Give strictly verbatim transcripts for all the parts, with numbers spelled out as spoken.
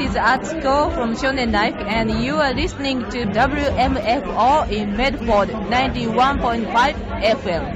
is Atsuko from Shonen Life, and you are listening to W M F O in Medford ninety-one point five F M.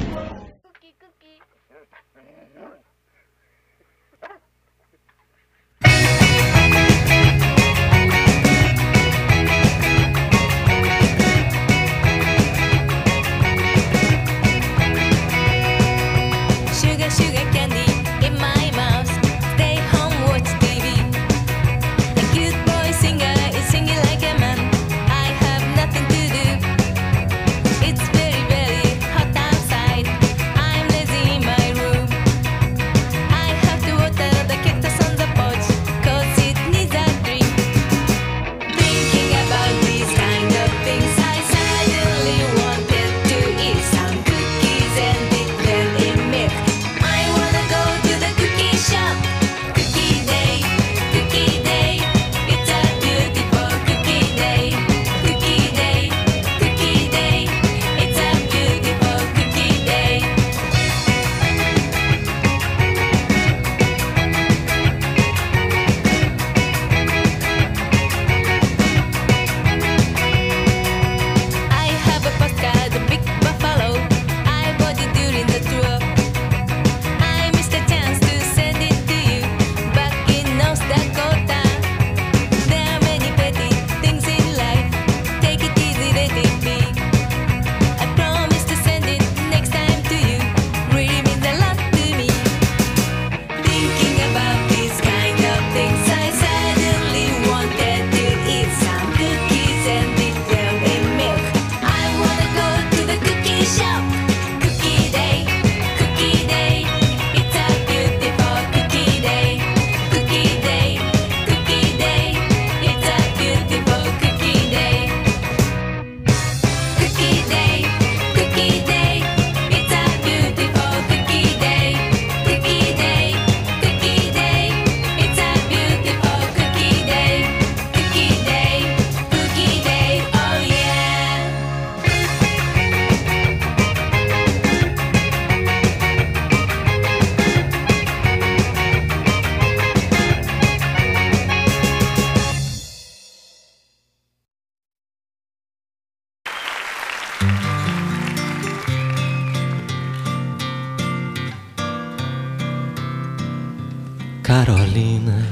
Carolina,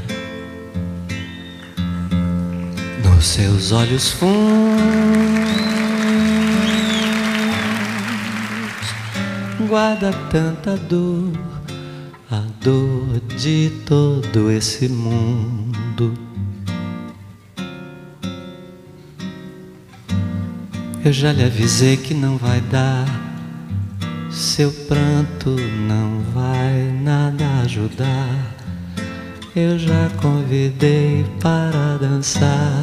nos seus olhos fundos guarda tanta dor, a dor de todo esse mundo. Eu já lhe avisei que não vai dar, seu pranto não vai nada ajudar. Eu já convidei para dançar.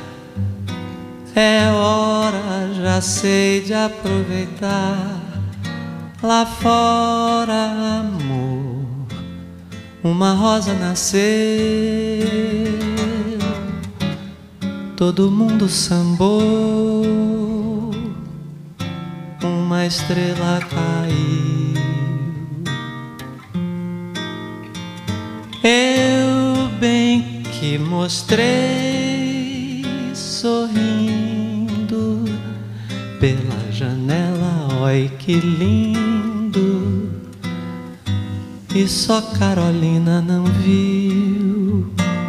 É hora, já sei, de aproveitar. Lá fora, amor, uma rosa nasceu. Todo mundo sambou, uma estrela caiu. Eu bem que mostrei sorrindo pela janela, oi que lindo. E só Carolina não viu.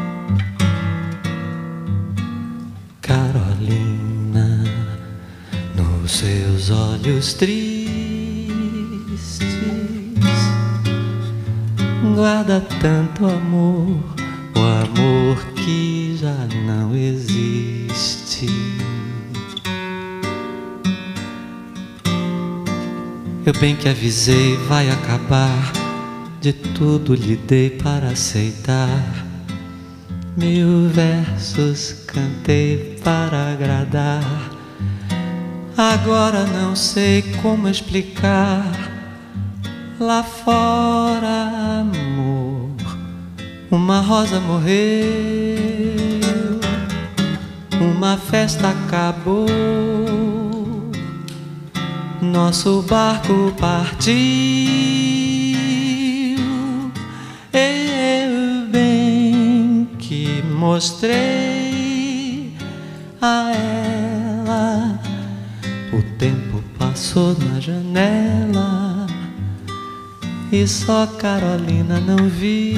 Carolina, nos seus olhos tristes guarda tanto amor, o amor que já não existe. Eu bem que avisei, vai acabar, de tudo lhe dei para aceitar. Mil versos cantei para agradar. Agora não sei como explicar. Lá fora, amor, uma rosa morreu, uma festa acabou, nosso barco partiu. Eu bem que mostrei a ela. O tempo passou na janela e só Carolina não viu.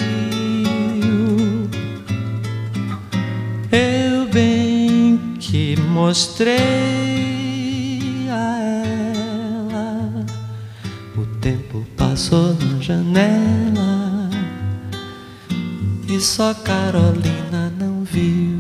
Eu bem que mostrei a ela. O tempo passou na janela e só Carolina não viu.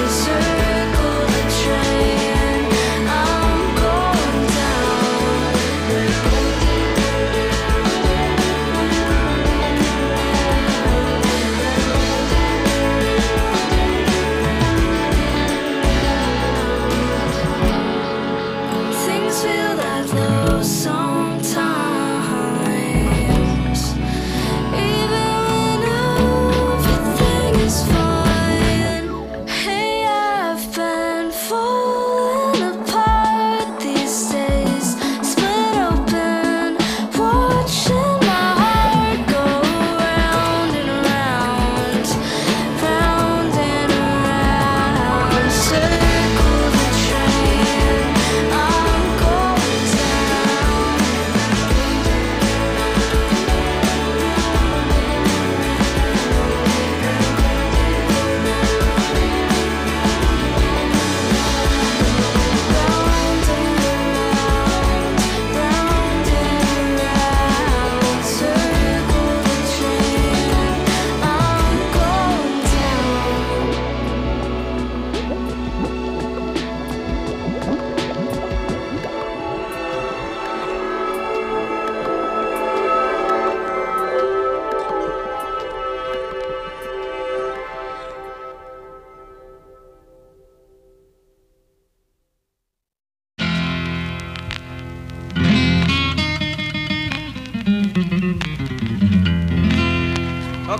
Down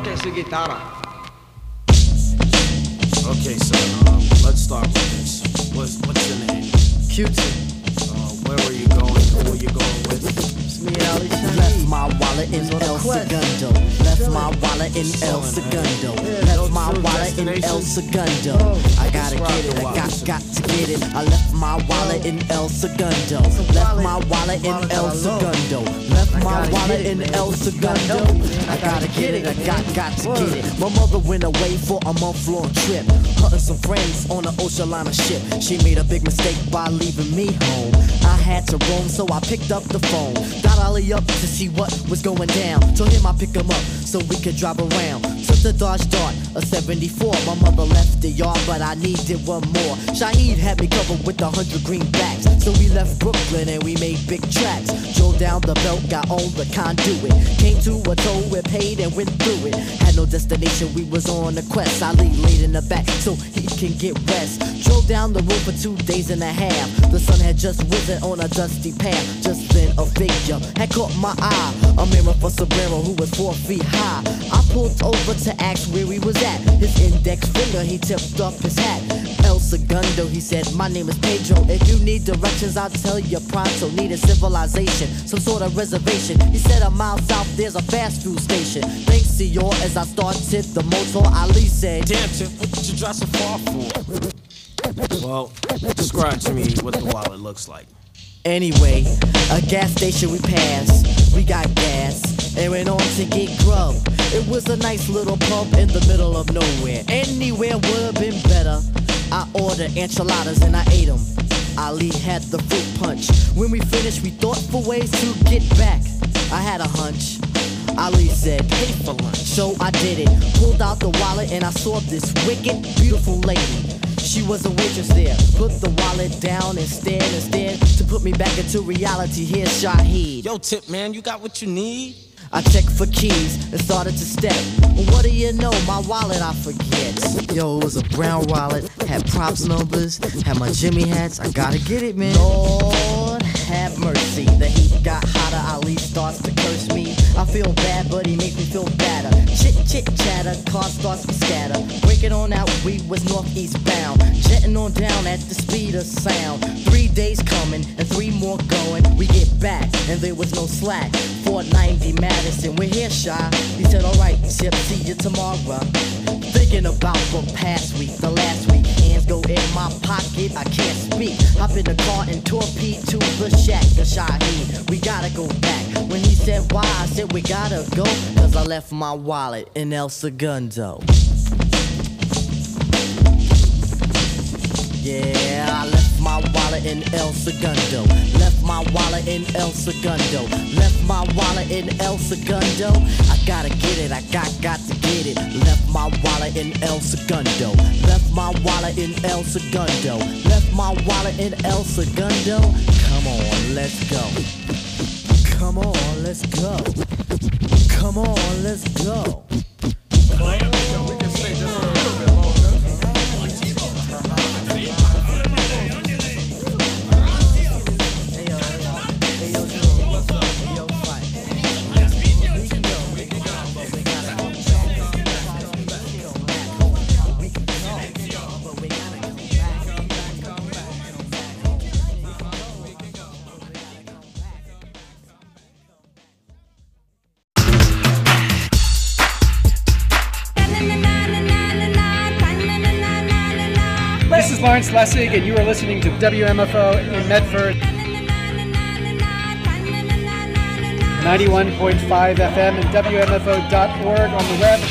toca esa guitarra. Okay, son, um, let's start with this. What's, what's your name? Q-Tip. Uh, where were you going? Who were you going with? It's me, Ali Shaheed. Left my wallet in El Segundo. Left my wallet in El Segundo. Left my wallet in El Segundo. I gotta get it, I got, got to get it. I left my wallet in El Segundo. Left my wallet in El Segundo. Left my wallet in El Segundo. I gotta get it, I got, got to get it. My mother went away for a month-long trip, hunting some friends on an ocean liner ship. She made a big mistake by leaving me home. I had to roam, so I picked up the phone. Got Ali up to see what was going down. Told him I'd pick him up so we could drive around. Took the Dodge Dart, a seventy-four. My mother left the yard, but I needed one more. Shaheed had me covered with a hundred greenbacks. So we left Brooklyn and we made big tracks. Drove down the belt, got on the conduit. Came to a toll, we paid and went through it. Had no destination, we was on a quest. Ali laid in the back so he can get rest. Drove down the road for two days and a half. The sun had just risen on a dusty path. Just then a figure had caught my eye. A mirror for Sombrero who was four feet high. I pulled over to ask where he was at. His index finger, he tipped up his hat. El Segundo, he said, my name is Pedro. If you need directions, I'll tell you pronto. Need a civilization, some sort of reservation. He said a mile south, there's a fast food station. Thanks, senor, as I started the motor, Ali said, damn, Tip, what did you drive so far for? Well, describe to me what the wallet looks like. Anyway, a gas station we passed, we got gas, and went on to get grub. It was a nice little pub in the middle of nowhere. Anywhere would've been better. I ordered enchiladas and I ate them. Ali had the fruit punch. When we finished, we thought for ways to get back. I had a hunch. Ali said, pay for lunch. So I did it. Pulled out the wallet and I saw this wicked, beautiful lady. She was a waitress there. Put the wallet down and stared and stared to put me back into reality. Here's Shaheed. Yo, Tip, man, you got what you need? I checked for keys and started to step. What do you know, my wallet I forget. Yo, it was a brown wallet, had props numbers, had my Jimmy hats. I gotta get it, man. Lord have mercy. The heat got hotter, Ali starts to curse me. I feel bad, but he makes me feel better. Chit chit chatter, car starts to scatter. Breaking on out, we was northeast bound. Jetting on down at the speed of sound. Three days coming and three more going. We get back and there was no slack. four ninety Madison, we're here, Shy. He said, alright, Chip, see you tomorrow. Thinking about the past week, the last week. Hands go in my pocket, I can't speak. Hop in the car and torpedo to the shack, the Shaheed. We gotta go back. When he said why, I said we gotta go, cause I left my wallet in El Segundo. Yeah, I left my wallet in El Segundo. Left my wallet in El Segundo. Left my wallet in El Segundo. I gotta get it, I got, got to get it. Left my wallet in El Segundo. Left my wallet in El Segundo. Left my wallet in El Segundo. Come on, let's go. Come on, let's go. Come on, let's go. We can stay just for a little bit longer. This is Lawrence Lessig, and you are listening to W M F O in Medford, ninety-one point five F M and W M F O dot org on the web.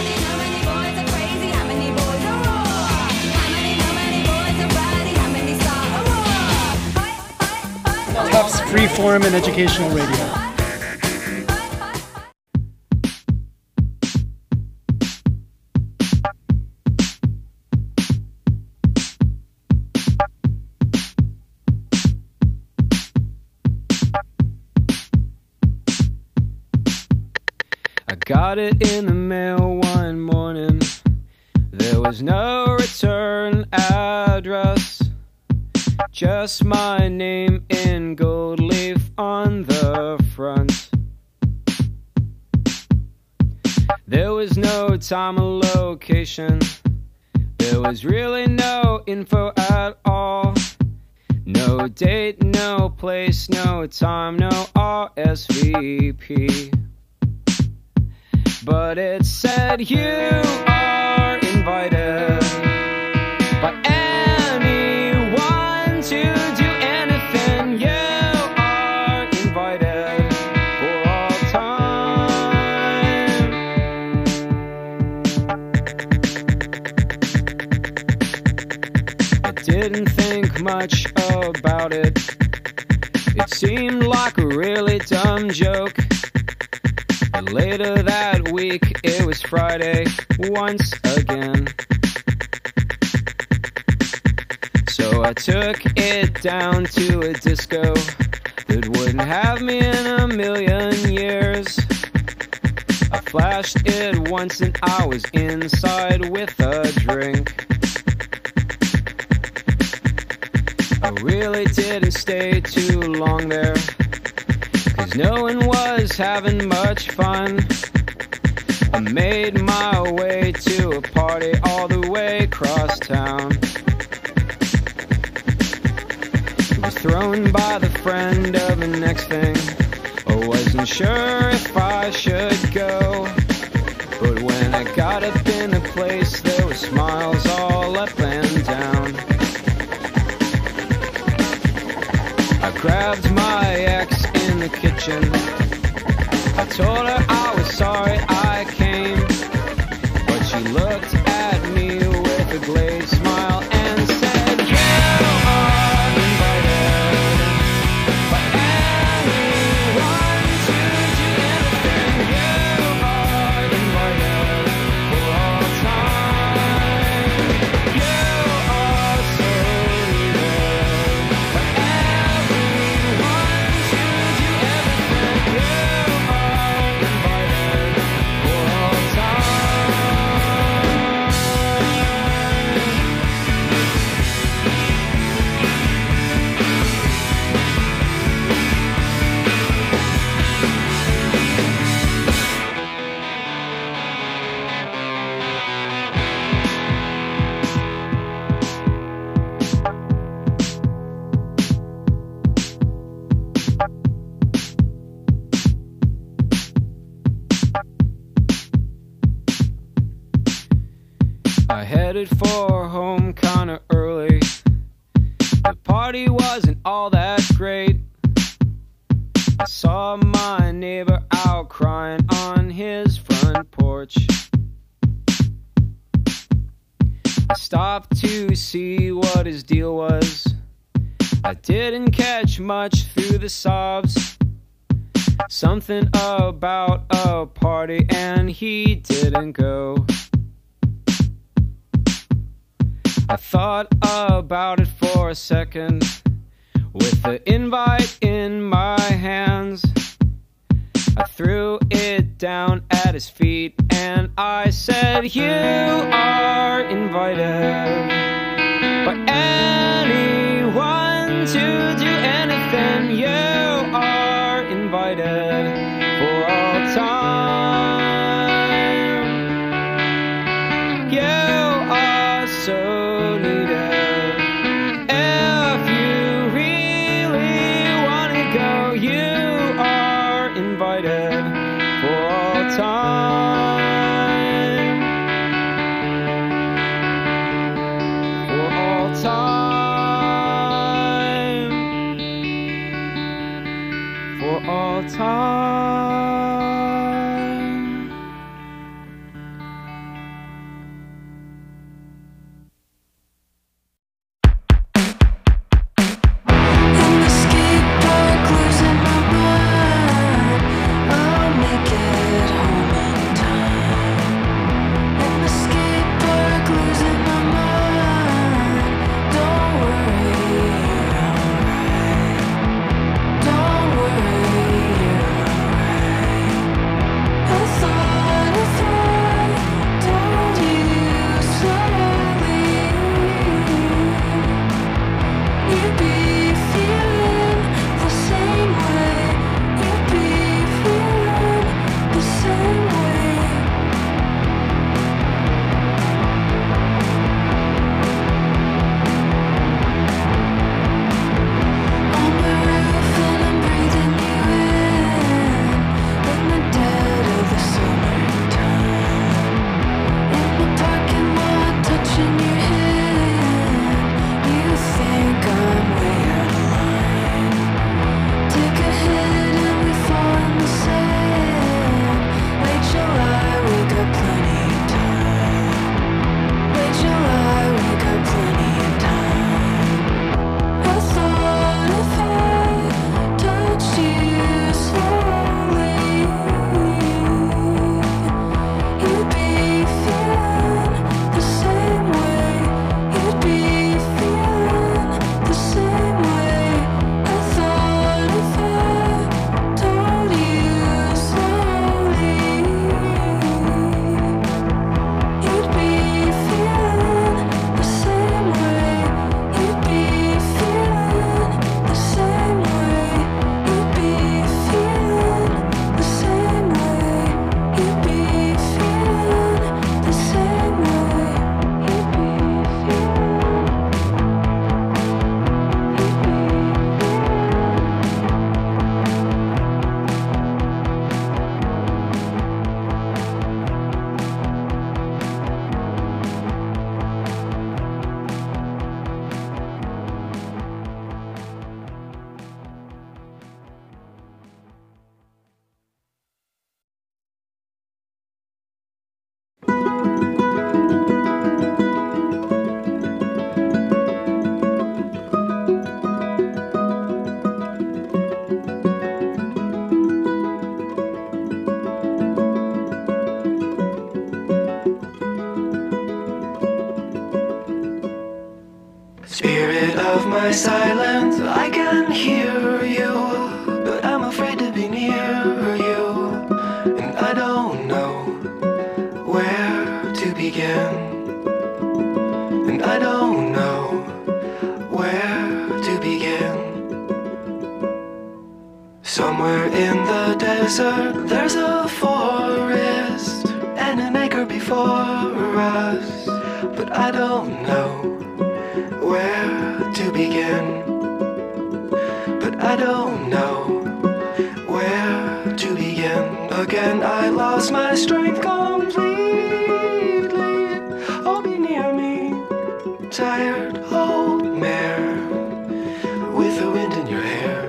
Tufts Freeform and Educational Radio. Got it in the mail one morning. There was no return address, just my name in gold leaf on the front. There was no time or location. There was really no info at all. No date, no place, no time, no R S V P. But it said you are invited by anyone to do anything. You are invited for all time. I didn't think much about it. It seemed like a really dumb joke. But later that week, it was Friday once again. So I took it down to a disco that wouldn't have me in a million years. I flashed it once and I was inside with a drink. I really didn't stay too long there, 'cause no one was having much fun. I made my way to a party all the way across town. It was thrown by the friend of the next thing. I wasn't sure if I should go, but when I got up in the place, there were smiles all up and down. I grabbed my ex in the kitchen. I told her I was sorry I came, but she looked at me with a glazed smile and said, you are invited by anyone to do anything. You are invited for all time. You are so needed by everyone to do everything. You are invited for all time. I headed for home kinda early. The party wasn't all that great. I saw my neighbor out crying on his front porch. I stopped to see what his deal was. I didn't catch much through the sobs. Something about a party and he didn't go. I thought about it for a second, with the invite in my hands. I threw it down at his feet and I said, you are invited by anyone to do anything. You are invited for all time. You are so time, for all time, for all time. In the skate park, losing my mind. I'll make it home in time. In the skate park, losing my mind. Don't worry, you're alright. Don't worry, you're alright. my silence, I can hear you, but I'm afraid to be near you, and I don't know where to begin, and I don't know where to begin. Somewhere in the desert there's a forest and an acre before us, but I don't know where to begin, but I don't know where to begin. Again I lost my strength completely. Oh, be near me, tired old mare with the wind in your hair.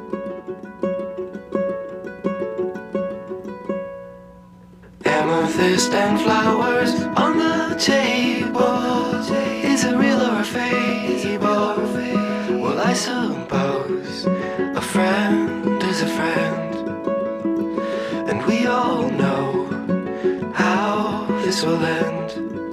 Amethyst and flowers on the table. Is it real or a fable? Well, I suppose a friend is a friend, and we all know how this will end.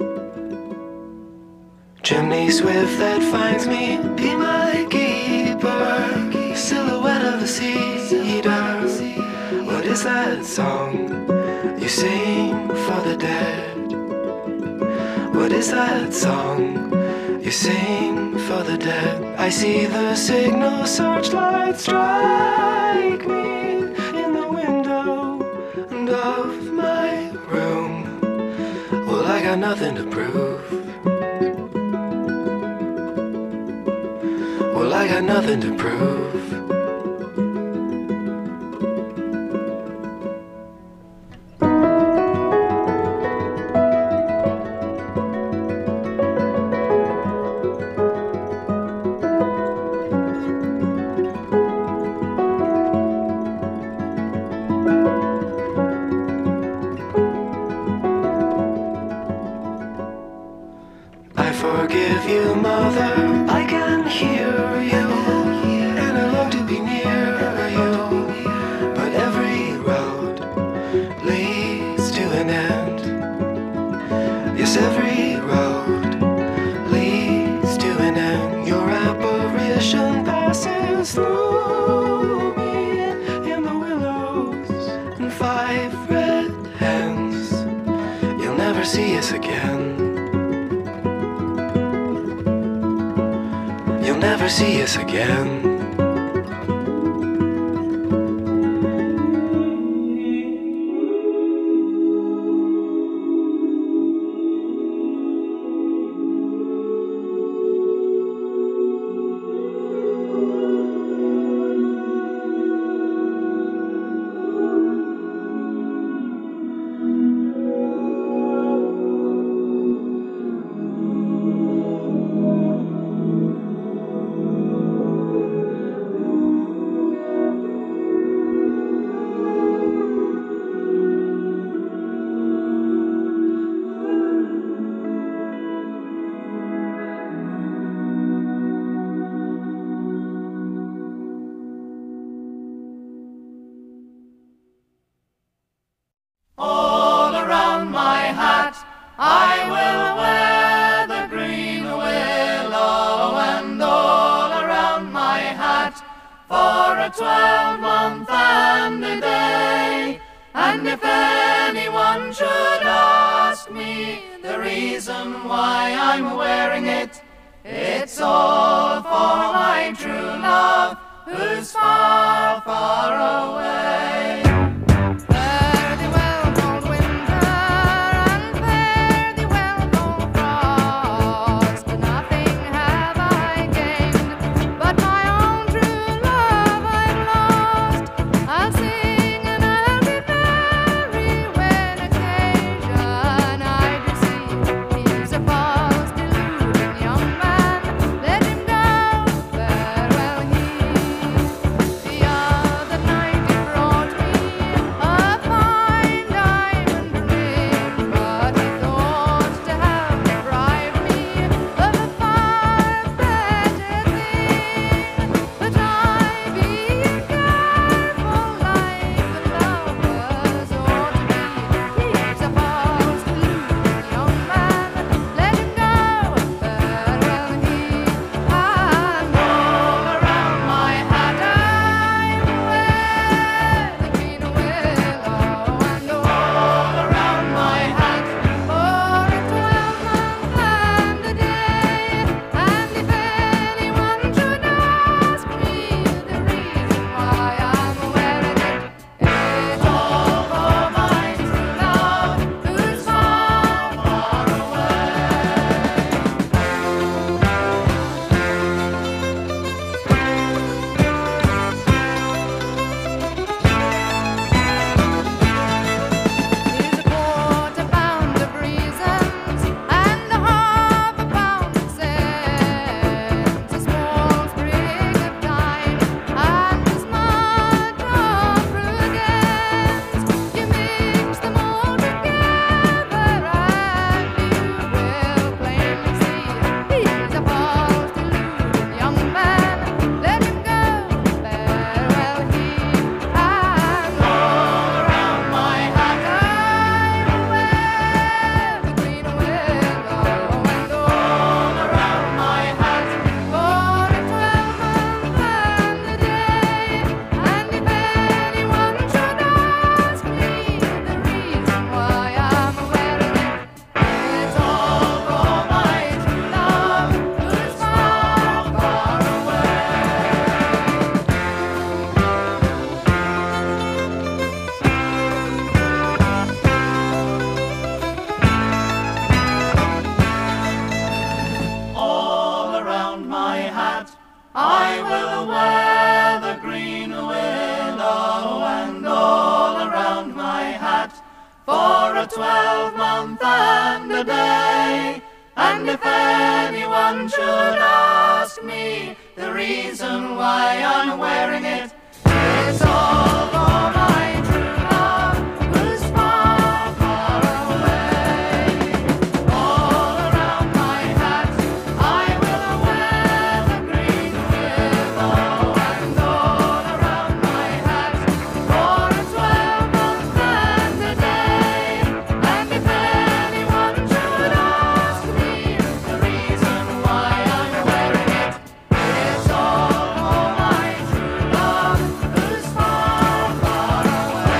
Chimney swift that finds me, be my keeper. Silhouette of a cedar. What is that song you sing for the dead? What is that song you sing for the dead? I see the signal searchlight strike me in the window of my room. Well, I got nothing to prove. Well, I got nothing to prove. Forgive you, mother, I can hear you, and I long to be near you, but every road leads to an end. Yes, every road leads to an end. Your apparition passes through me in the willows and five red hens. You'll never see us again. Never see us again. Twelve-month and a day, and if anyone should ask me the reason why I'm wearing it, it's all for my true love, who's far, far away. Fare thee well, cold winter, and fare thee well, cold frost. Nothing have I gained but my own true love I've lost. I'll sing and I'll be merry when occasion I do see. He's a false, deluding young man, let him go, farewell he. The other a twelve-month and a day. And if anyone should ask me the reason why I'm wearing it, it's all for my true love, who's far, far away. All around my hat I will wear the green willow, and all around my hat for a twelve-month and a day. And if anyone should ask me the reason why I'm wearing it, it's all for my true love, who's far, far away.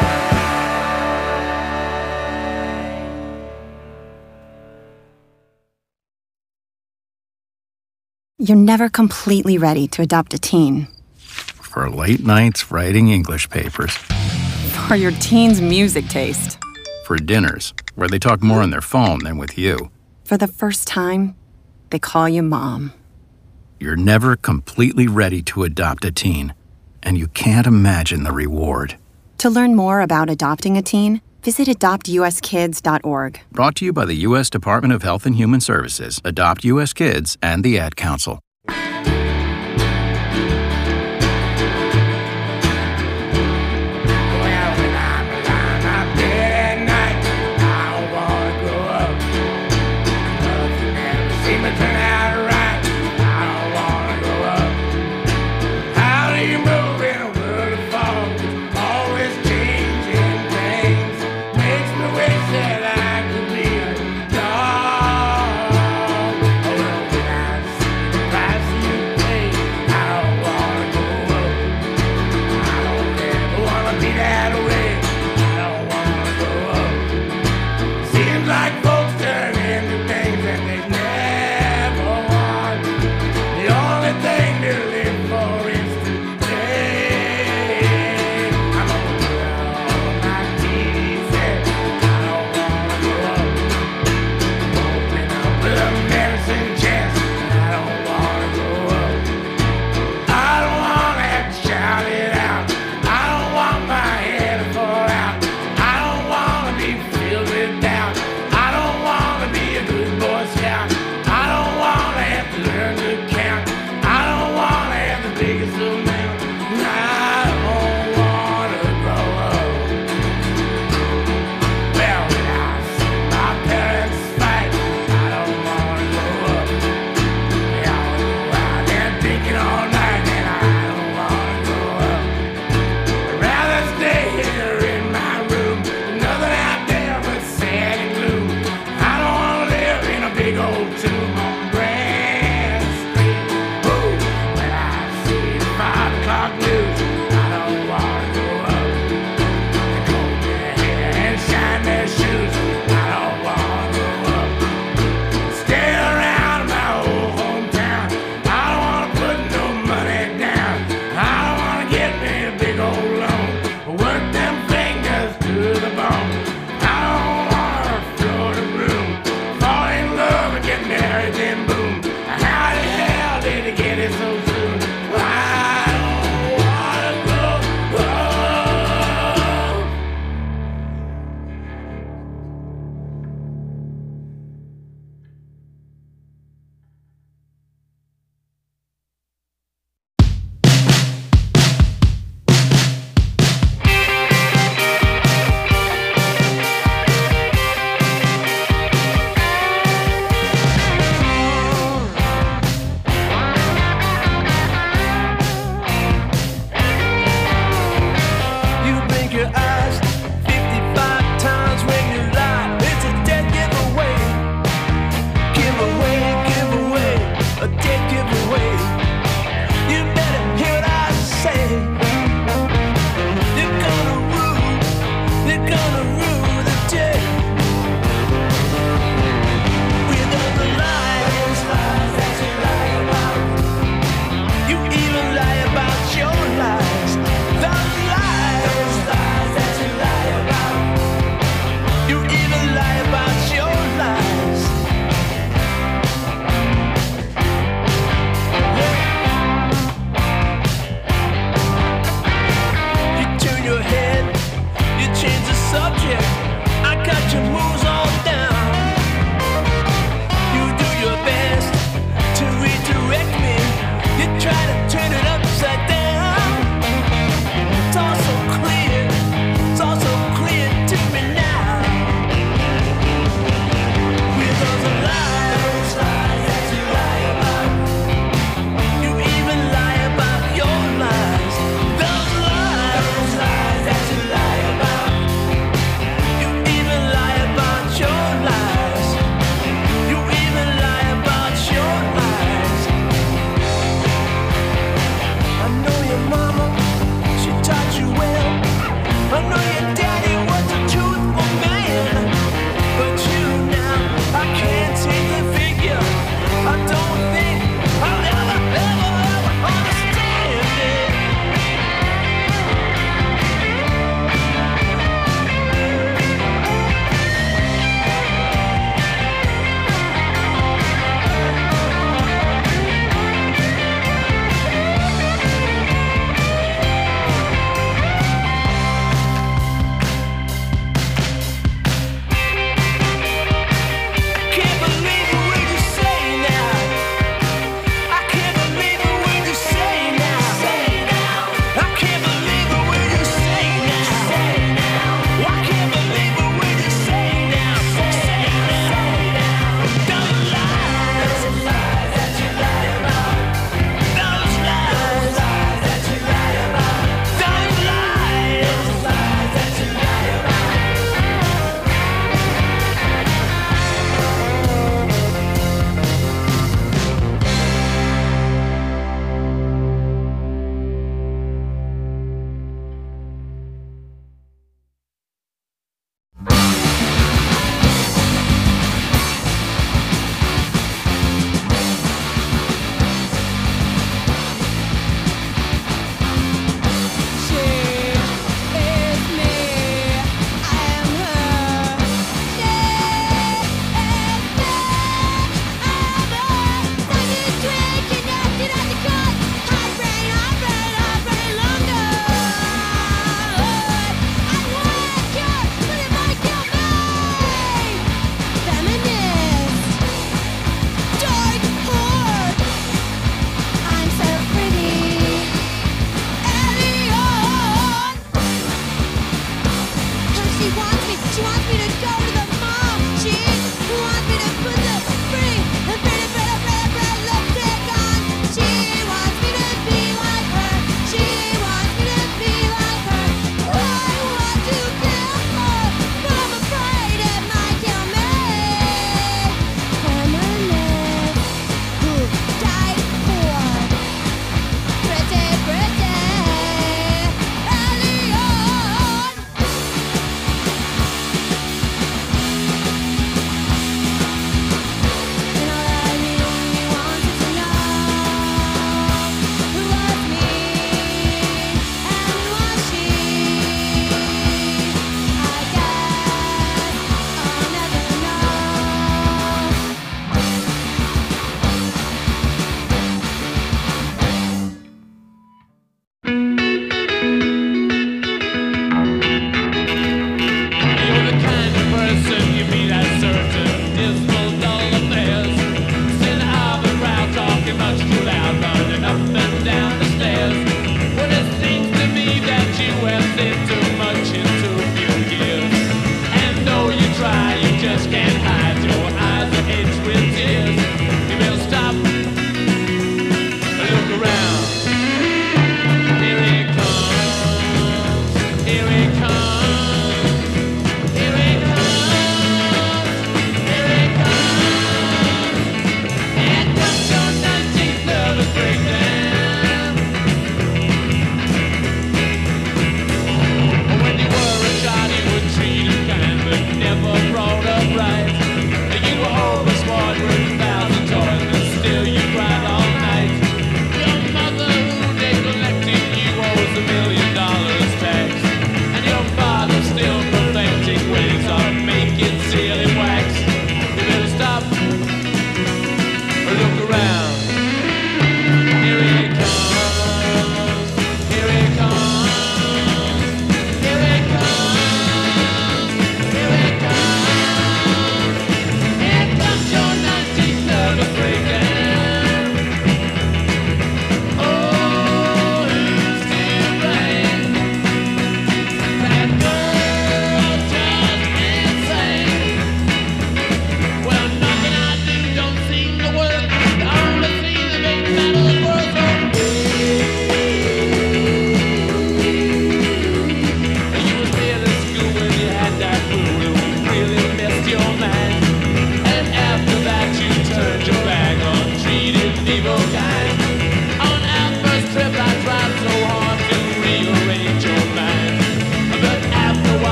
You're never completely ready to adopt a teen. For late nights writing English papers. For your teen's music taste. For dinners, where they talk more on their phone than with you. For the first time, they call you mom. You're never completely ready to adopt a teen, and you can't imagine the reward. To learn more about adopting a teen, visit adopt u s kids dot org. Brought to you by the U S Department of Health and Human Services, Adopt U S Kids, and the Ad Council. Right.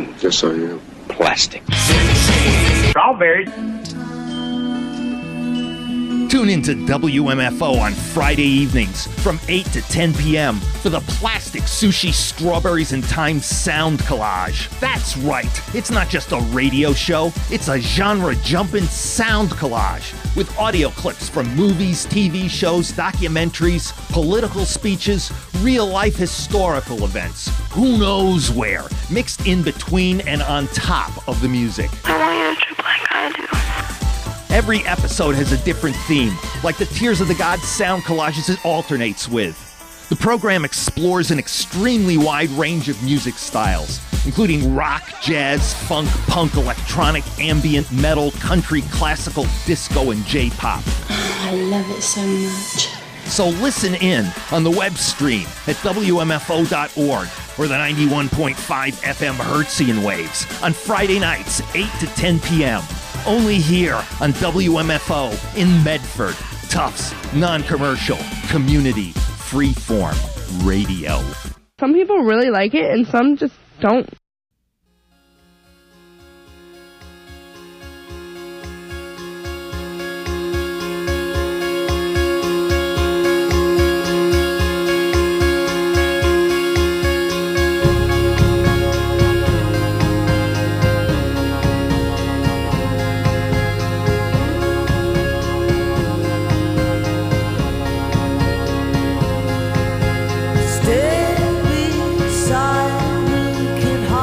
Yes, I am. Plastic. Strawberries. Tune into W M F O on Friday evenings from eight to ten p.m. for the Plastic Sushi Strawberries and Time Sound Collage. That's right, it's not just a radio show, it's a genre-jumping sound collage with audio clips from movies, T V shows, documentaries, political speeches, real-life historical events, who knows where, mixed in between and on top of the music. I want you to trip like I do. Every episode has a different theme, like the Tears of the Gods sound collages it alternates with. The program explores an extremely wide range of music styles, including rock, jazz, funk, punk, electronic, ambient, metal, country, classical, disco, and J-pop. I love it so much. So listen in on the web stream at W M F O dot org or the ninety-one point five F M Hertzian waves on Friday nights, eight to ten p.m. Only here on W M F O in Medford. Tufts, non-commercial, community, freeform radio. Some people really like it and some just don't. Stay beside me, can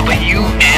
W M